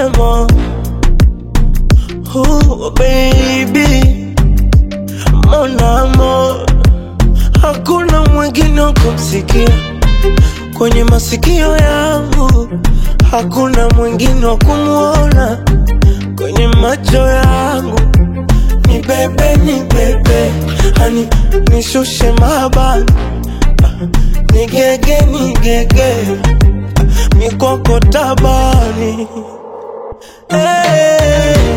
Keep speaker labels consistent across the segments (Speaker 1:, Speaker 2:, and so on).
Speaker 1: amour. Oh baby, mon amour. Hakuna mwingine wa kumsikia kwenye masikio yangu, hakuna mwingine wa kumuona kwenye macho yangu. Ni bebe, hani nishushe mahaba, nigege, mikoko tabani. Hey,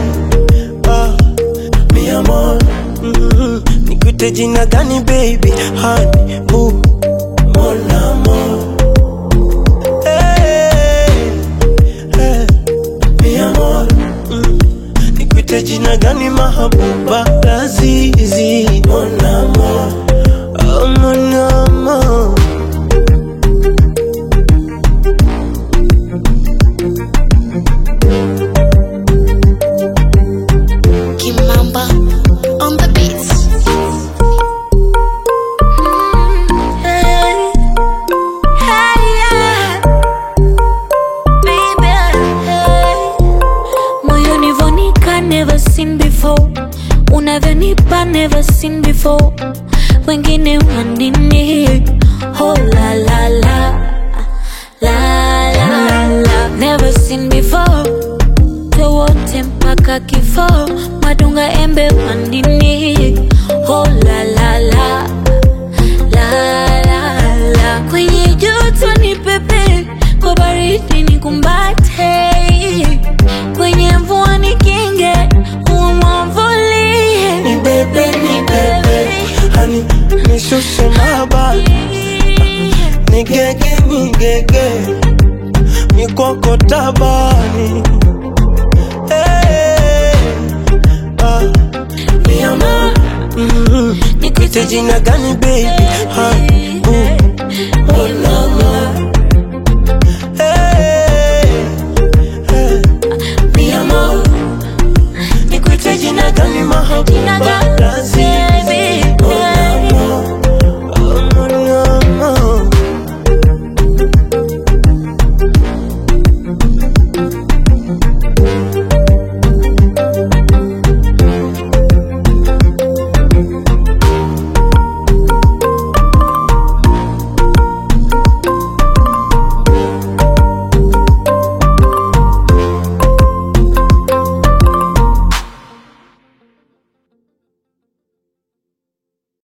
Speaker 1: mi amor, nikuite jina gani baby, honey, boo, mon amour. Hey, mi amor, nikuite jina gani mahabuba, lazizi, mon amour, oh mon amour.
Speaker 2: Kimamba on the beats. Hey, hey, yeah. Baby, hey. Moyoni vonika, never seen before. Unavyonipa, never seen before. Wengine wanini, oh la la la, la la la. Never seen before. Wote mpaka kifo, madunga embe wandini, oh la la la, la la la. Kwenye joto ni pepe, kwa baridi ni kumbate, kwenye mvua ni kinge, umwamvulie.
Speaker 1: Ni bebe, hani nishushe mahaba, nigege, mikoko tabani. Mi amor, nikuite jina gani baby,